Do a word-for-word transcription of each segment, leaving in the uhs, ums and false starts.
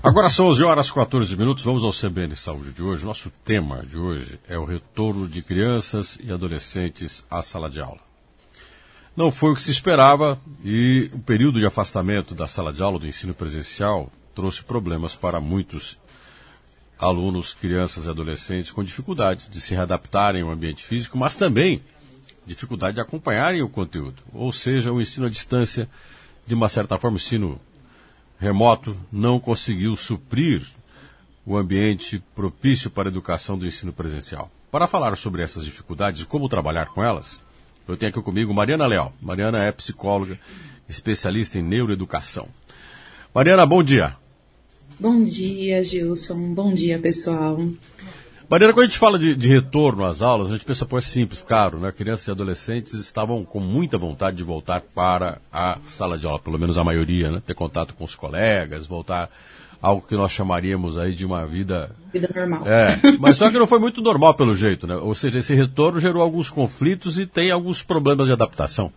Agora são onze horas e quatorze minutos, vamos ao C B N Saúde de hoje. Nosso tema de hoje é o retorno de crianças e adolescentes à sala de aula. Não foi o que se esperava e o período de afastamento da sala de aula do ensino presencial trouxe problemas para muitos alunos, crianças e adolescentes com dificuldade de se readaptarem ao ambiente físico, mas também dificuldade de acompanharem o conteúdo. Ou seja, o ensino à distância, de uma certa forma, o ensino remoto não conseguiu suprir o ambiente propício para a educação do ensino presencial. Para falar sobre essas dificuldades e como trabalhar com elas, eu tenho aqui comigo Mariana Leal. Mariana é psicóloga, especialista em neuroeducação. Mariana, bom dia. Bom dia, Gilson. Bom dia, pessoal. Mariana, quando a gente fala de, de retorno às aulas, a gente pensa, pô, é simples, claro, né? Crianças e adolescentes estavam com muita vontade de voltar para a sala de aula, pelo menos a maioria, né? Ter contato com os colegas, voltar a algo que nós chamaríamos aí de uma vida... Vida normal. É, mas só que não foi muito normal pelo jeito, né? Ou seja, esse retorno gerou alguns conflitos e tem alguns problemas de adaptação.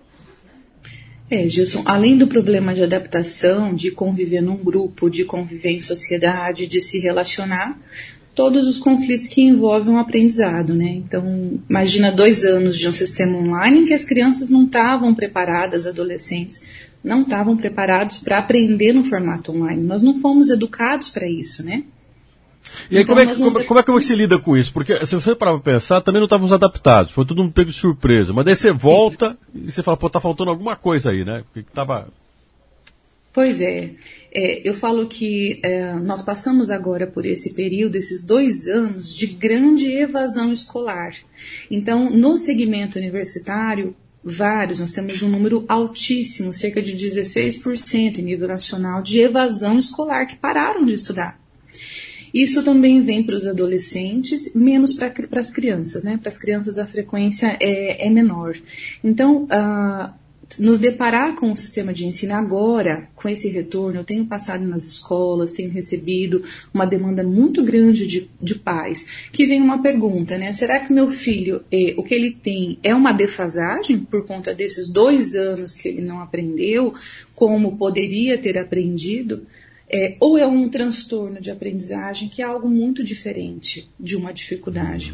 É, Gilson, além do problema de adaptação, de conviver num grupo, de conviver em sociedade, de se relacionar, todos os conflitos que envolvem o aprendizado, né? Então, imagina dois anos de um sistema online em que as crianças não estavam preparadas, adolescentes, não estavam preparados para aprender no formato online. Nós não fomos educados para isso, né? E aí, então, como, é que, não... como, como é que você lida com isso? Porque se você parar para pensar, também não estávamos adaptados, foi tudo um pego de surpresa. Mas daí você volta e você fala, pô, tá faltando alguma coisa aí, né? Porque tava... Pois é. É, eu falo que é, nós passamos agora por esse período, esses dois anos de grande evasão escolar. Então, no segmento universitário, vários, nós temos um número altíssimo, cerca de dezesseis por cento em nível nacional, de evasão escolar, que pararam de estudar. Isso também vem para os adolescentes, menos para as crianças, né? Para as crianças a frequência é, é menor. Então, a nos deparar com o sistema de ensino agora, com esse retorno, eu tenho passado nas escolas, tenho recebido uma demanda muito grande de, de pais, que vem uma pergunta, né? Será que meu filho, eh, o que ele tem é uma defasagem por conta desses dois anos que ele não aprendeu, como poderia ter aprendido? É, ou é um transtorno de aprendizagem que é algo muito diferente de uma dificuldade?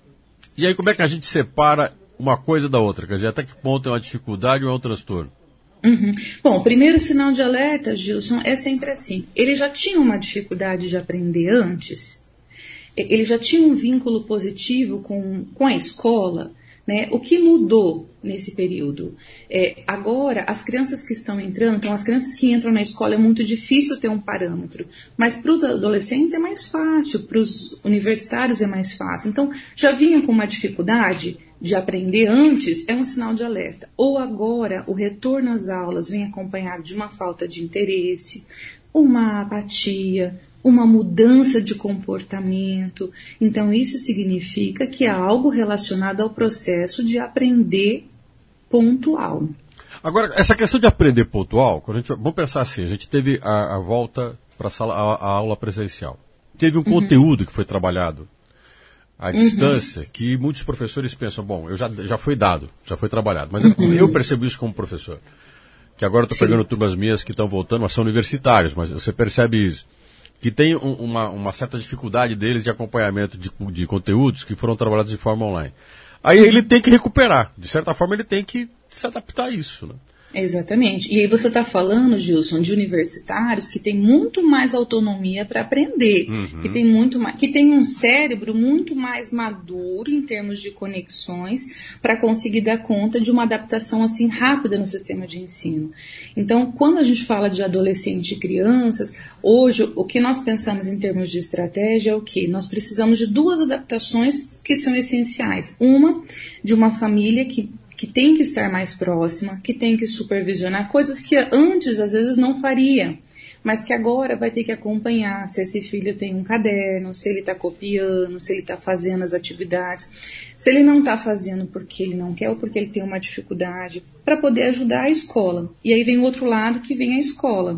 E aí como é que a gente separa uma coisa da outra? Quer dizer, até que ponto é uma dificuldade ou é um transtorno? Uhum. Bom, o primeiro sinal de alerta, Gilson, é sempre assim. Ele já tinha uma dificuldade de aprender antes? Ele já tinha um vínculo positivo com, com a escola? Né? O que mudou nesse período? É, agora, as crianças que estão entrando, então as crianças que entram na escola é muito difícil ter um parâmetro, mas para os adolescentes é mais fácil, para os universitários é mais fácil. Então, já vinha com uma dificuldade de aprender antes, é um sinal de alerta. Ou agora, o retorno às aulas vem acompanhado de uma falta de interesse, uma apatia, uma mudança de comportamento. Então, isso significa que há algo relacionado ao processo de aprender pontual. Agora, essa questão de aprender pontual, quando a gente, vamos pensar assim, a gente teve a, a volta para a, a, a aula presencial. Teve um uhum. conteúdo que foi trabalhado à uhum. distância, que muitos professores pensam, bom, eu já, já foi dado, já foi trabalhado. Mas uhum. eu, eu percebo isso como professor. Que agora eu estou pegando turmas minhas que estão voltando, mas são universitários, mas você percebe isso. Que tem um, uma, uma certa dificuldade deles de acompanhamento de, de conteúdos que foram trabalhados de forma online. Aí ele tem que recuperar. De certa forma, ele tem que se adaptar a isso, né? Exatamente. E aí você está falando, Gilson, de universitários que têm muito mais autonomia para aprender, uhum. que tem muito mais, que tem um cérebro muito mais maduro em termos de conexões para conseguir dar conta de uma adaptação assim rápida no sistema de ensino. Então, quando a gente fala de adolescentes e crianças, hoje o que nós pensamos em termos de estratégia é o quê? Nós precisamos de duas adaptações que são essenciais. Uma, de uma família que que tem que estar mais próxima, que tem que supervisionar coisas que antes, às vezes, não faria, mas que agora vai ter que acompanhar se esse filho tem um caderno, se ele está copiando, se ele está fazendo as atividades, se ele não está fazendo porque ele não quer ou porque ele tem uma dificuldade, para poder ajudar a escola. E aí vem o outro lado, que vem a escola.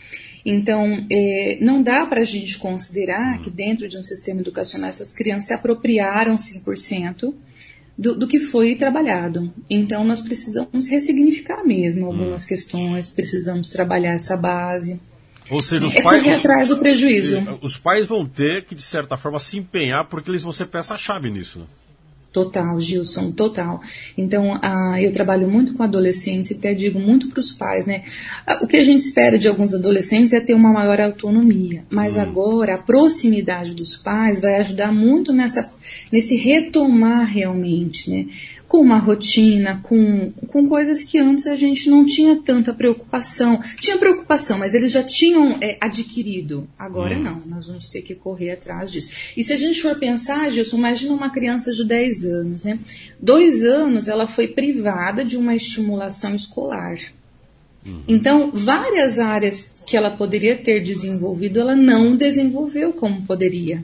Então, é, não dá para a gente considerar que dentro de um sistema educacional essas crianças se apropriaram cem por cento Do, do que foi trabalhado. Então, nós precisamos ressignificar mesmo algumas hum. questões, precisamos trabalhar essa base. Ou seja, os é pais... correr atrás do prejuízo. Os pais vão ter que, de certa forma, se empenhar porque eles vão ser peça-chave nisso, né? Total, Gilson, total. Então, ah, eu trabalho muito com adolescentes e até digo muito para os pais, né? O que a gente espera de alguns adolescentes é ter uma maior autonomia, mas hum. agora a proximidade dos pais vai ajudar muito nessa, nesse retomar realmente, né? Com uma rotina, com, com coisas que antes a gente não tinha tanta preocupação. Tinha preocupação, mas eles já tinham é, adquirido. Agora hum. não, nós vamos ter que correr atrás disso. E se a gente for pensar, Gilson, imagina uma criança de dez anos, né? Dois anos ela foi privada de uma estimulação escolar. Uhum. Então, várias áreas que ela poderia ter desenvolvido, ela não desenvolveu como poderia.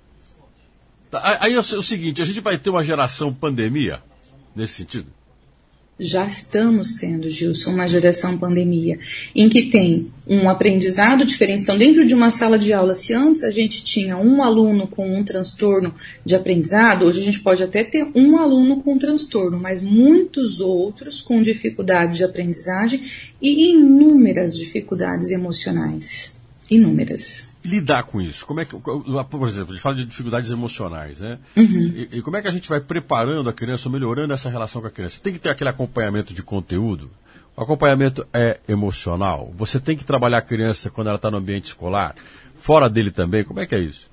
Aí é o seguinte, a gente vai ter uma geração pandemia? Nesse sentido? Já estamos tendo, Gilson, uma geração pandemia, em que tem um aprendizado diferente. Então, dentro de uma sala de aula, se antes a gente tinha um aluno com um transtorno de aprendizado, hoje a gente pode até ter um aluno com transtorno, mas muitos outros com dificuldade de aprendizagem e inúmeras dificuldades emocionais. Inúmeras. Lidar com isso? Como é que, por exemplo, a gente fala de dificuldades emocionais, né? Uhum. E, e como é que a gente vai preparando a criança, melhorando essa relação com a criança? Tem que ter aquele acompanhamento de conteúdo. O acompanhamento é emocional. Você tem que trabalhar a criança quando ela está no ambiente escolar, fora dele também. Como é que é isso?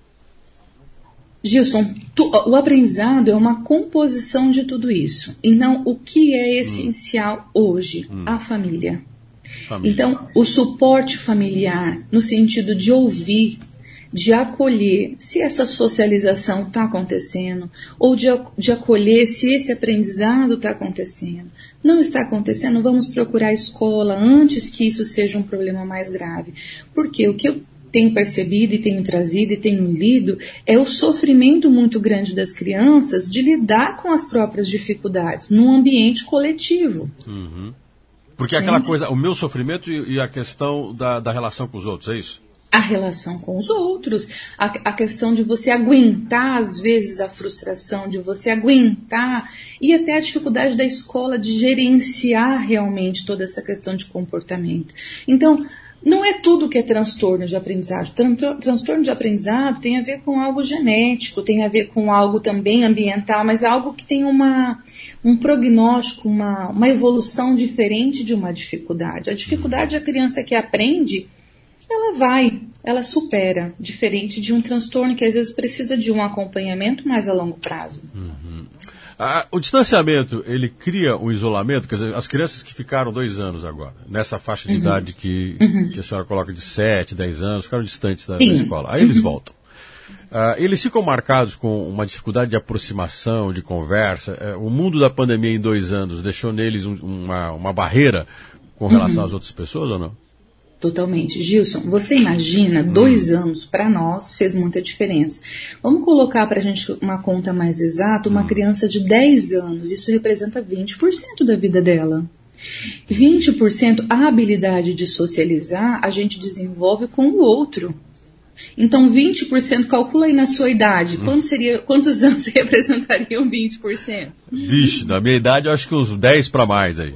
Gilson, tu, o aprendizado é uma composição de tudo isso. Então, o que é essencial hum. hoje? Hum. A família. Família. Então, o suporte familiar, no sentido de ouvir, de acolher se essa socialização está acontecendo, ou de, de acolher se esse aprendizado está acontecendo. Não está acontecendo, vamos procurar a escola antes que isso seja um problema mais grave. Porque o que eu tenho percebido e tenho trazido e tenho lido é o sofrimento muito grande das crianças de lidar com as próprias dificuldades num ambiente coletivo. Uhum. Porque é aquela coisa, o meu sofrimento e, e a questão da, da relação com os outros, é isso? A relação com os outros, a, a questão de você aguentar, às vezes, a frustração, de você aguentar, e até a dificuldade da escola de gerenciar realmente toda essa questão de comportamento. Então, não é tudo que é transtorno de aprendizado. Tran- transtorno de aprendizado tem a ver com algo genético, tem a ver com algo também ambiental, mas algo que tem uma, um prognóstico, uma, uma evolução diferente de uma dificuldade. A dificuldade é a criança que aprende, ela vai, ela supera, diferente de um transtorno que às vezes precisa de um acompanhamento mais a longo prazo. Uhum. Ah, o distanciamento, ele cria um isolamento? Quer dizer, as crianças que ficaram dois anos agora, nessa faixa de uhum. idade que, uhum. que a senhora coloca de sete, dez anos, ficaram distantes da, da escola. Aí uhum. eles voltam. Ah, eles ficam marcados com uma dificuldade de aproximação, de conversa. Ah, o mundo da pandemia em dois anos deixou neles um, uma, uma barreira com relação uhum. às outras pessoas ou não? Totalmente. Gilson, você imagina, dois hum. anos para nós fez muita diferença. Vamos colocar para a gente uma conta mais exata, uma hum. criança de dez anos, isso representa vinte por cento da vida dela. vinte por cento a habilidade de socializar a gente desenvolve com o outro. Então, vinte por cento, calcula aí na sua idade, quanto seria, quantos anos representariam vinte por cento? Vixe, da minha idade eu acho que uns dez para mais aí.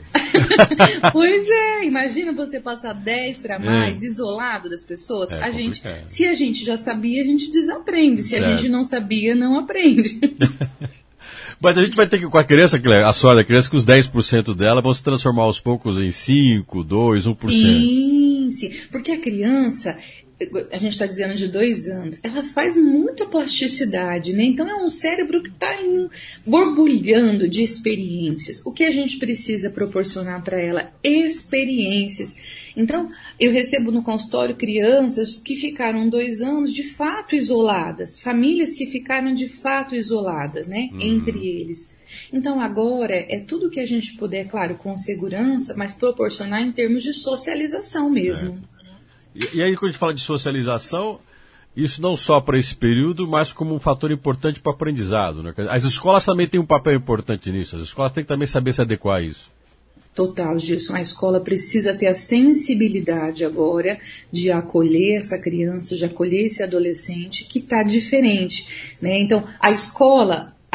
Pois é, imagina você passar dez para mais, é. isolado das pessoas. É, a gente, se a gente já sabia, a gente desaprende. Se certo. a gente não sabia, não aprende. Mas a gente vai ter que, com a criança, a sorte da criança, que os dez por cento dela vão se transformar aos poucos em cinco, dois, um por cento. Sim, sim, porque a criança, a gente está dizendo de dois anos, ela faz muita plasticidade, né? Então é um cérebro que está borbulhando de experiências. O que a gente precisa proporcionar para ela? Experiências. Então, eu recebo no consultório crianças que ficaram dois anos de fato isoladas, famílias que ficaram de fato isoladas, né? Uhum. Entre eles. Então, agora é tudo que a gente puder, claro, com segurança, mas proporcionar em termos de socialização mesmo. Certo. E aí, quando a gente fala de socialização, isso não só para esse período, mas como um fator importante para o aprendizado, né? As escolas também têm um papel importante nisso. As escolas têm que também saber se adequar a isso. Total, Gilson. A escola precisa ter a sensibilidade agora de acolher essa criança, de acolher esse adolescente que está diferente, né? Então, a escola,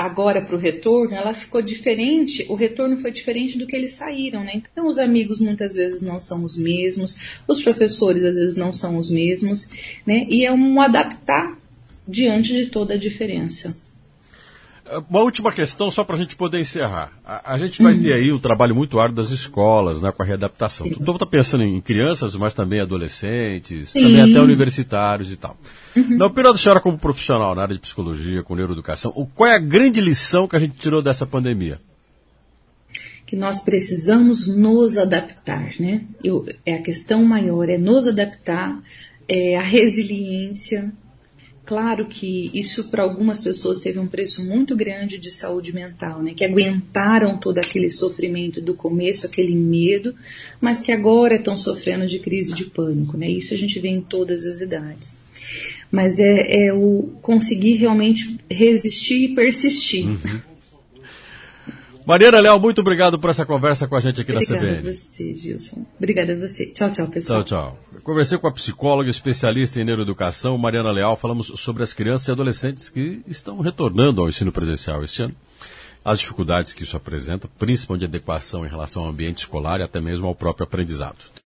agora para o retorno, ela ficou diferente, o retorno foi diferente do que eles saíram, né? Então os amigos muitas vezes não são os mesmos, os professores às vezes não são os mesmos, né? E é um adaptar diante de toda a diferença. Uma última questão, só para a gente poder encerrar. A, a gente vai uhum. ter aí um trabalho muito árduo das escolas, né, com a readaptação. Todo mundo está pensando em crianças, mas também adolescentes, Sim. também até universitários e tal. Uhum. Na opinião da senhora como profissional na área de psicologia, com neuroeducação, qual é a grande lição que a gente tirou dessa pandemia? Que nós precisamos nos adaptar, né? Eu, é a questão maior, é nos adaptar, é a resiliência. Claro que isso para algumas pessoas teve um preço muito grande de saúde mental, né? Que aguentaram todo aquele sofrimento do começo, aquele medo, mas que agora estão sofrendo de crise de pânico, né? Isso a gente vê em todas as idades. Mas é, é o conseguir realmente resistir e persistir. Uhum. Mariana Leal, muito obrigado por essa conversa com a gente aqui Obrigada na C B N. Obrigada a você, Gilson. Obrigada a você. Tchau, tchau, pessoal. Tchau, tchau. Eu conversei com a psicóloga especialista em neuroeducação, Mariana Leal. Falamos sobre as crianças e adolescentes que estão retornando ao ensino presencial esse ano. As dificuldades que isso apresenta, principalmente de adequação em relação ao ambiente escolar e até mesmo ao próprio aprendizado.